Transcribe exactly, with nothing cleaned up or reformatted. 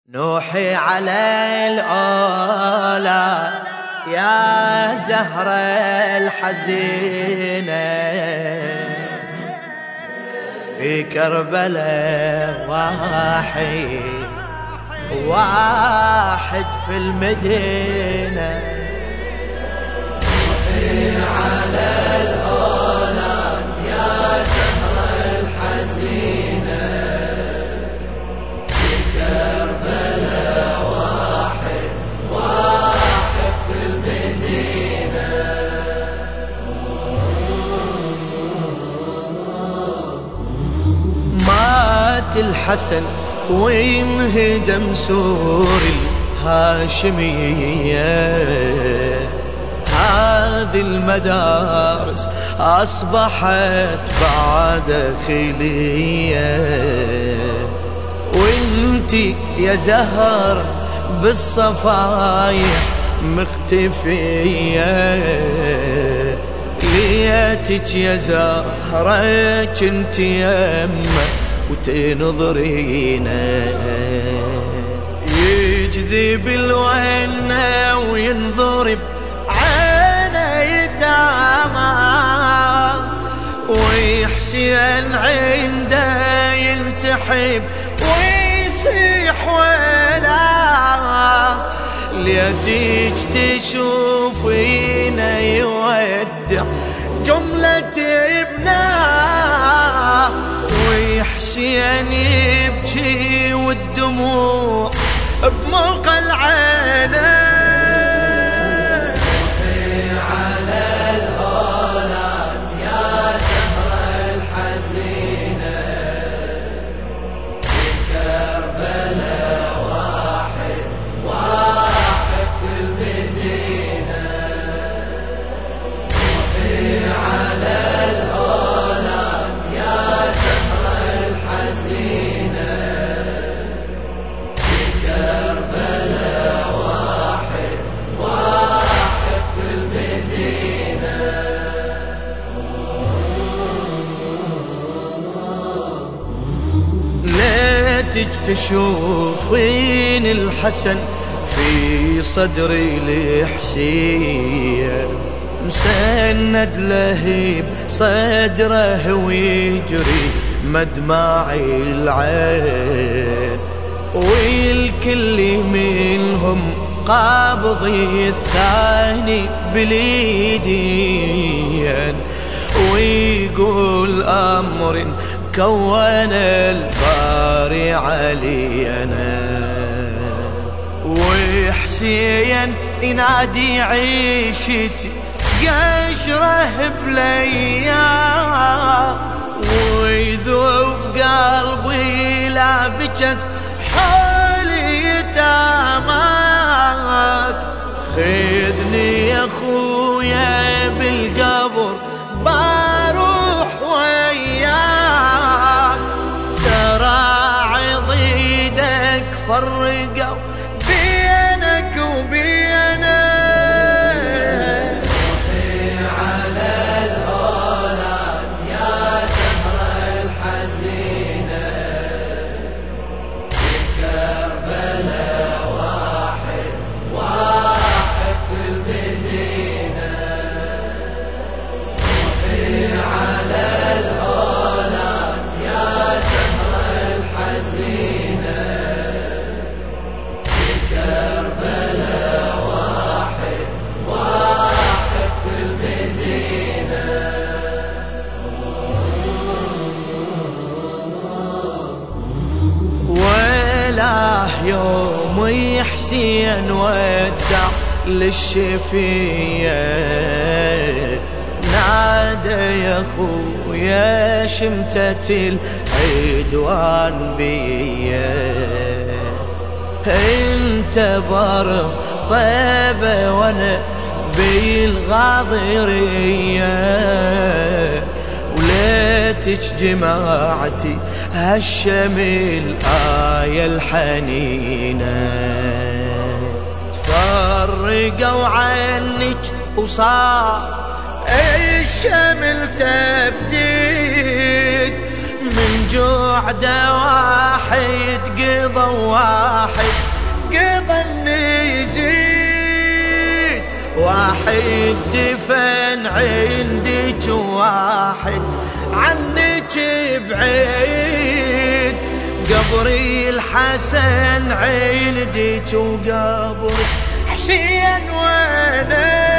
نوحي على الأولى يا زهرة الحزينة، في كربلاء واحد واحد في المدينة. نوحي على الأولى يا زهرة الحزينة، في كربلاء واحد واحد في المدينة. مات الحسن وينهدم سور الهاشمية، هذه المدارس أصبحت بعد خلية، وانتي يا زهر بالصفايح مختفية، ليتك يا زهرة كنت يمه وتنظرينا، يجذب الونا وينضرب عينه يتامى، ويحسن عنده ينتحب ويصيح ولا، ليتك تشوفينا يودع جملة ابناه، ويحسن يبكي والدموع بموقع العينين. نوحي على الأولى يا زهرة الحزينة، في كربلاء واحد واحد في المدينة. نوحي على الأولى يا زهرة الحزينة، في كربلاء واحد واحد في المدينة. ليتك تشوفين الحسن في صدري الحسين، مسند لهيب صدره ويجري مدمعي العين، والكل منهم قابضي الثاني باليدين، ويقول أمر كون الباري علينا، وحسين ينادي عيشتي قشره بليا، ويذوب قلبي لا بجت حالي يتامك، خذني يا خويا بالقبر بروح وياك، ترى عضيدك فرقوا بينك وبينه. نوحي على الأولى يا زهرة الحزينة، في كربلاء واحد واحد في المدينة. نوحي على الأولى يا زهرة الحزينة، في كربلاء واحد واحد في المدينة. ولا يوم يحسين ودع للشفية، نادى يا خويا شمتة العدوان بيا، انت بارض طيبة وانا بالغاضرية، وليتك جماعتي هالشمل آية الحنينة، تفرقوا عنك وصار الشمل تبديد، من جوع واحد قضى واحد واحد دفن عندك واحد عنك بعيد، قبري الحسن عندك وقبر حسين وينه؟